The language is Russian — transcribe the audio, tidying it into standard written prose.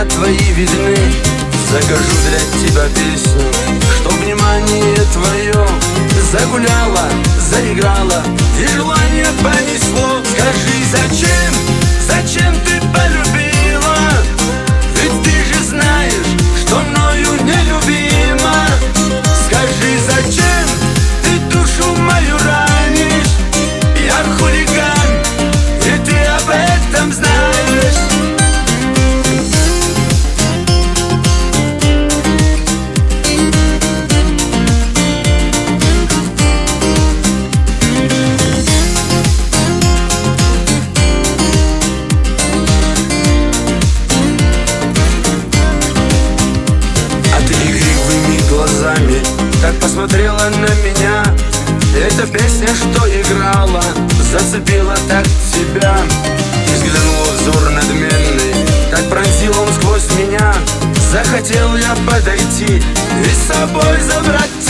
твои видны. Закажу для тебя песню, чтоб внимание твое загуляло, заиграло и желание понесло. Скажи, зачем ты полюбила? Ведь ты же знаешь, что мною нелюбима. Скажи, зачем ты душу мою ранишь? Я хулиган, и ты об этом знаешь. Так посмотрела на меня. Эта песня, что играла, зацепила так тебя. И взглянула взор надменный, так пронзил он сквозь меня. Захотел я подойти и с собой забрать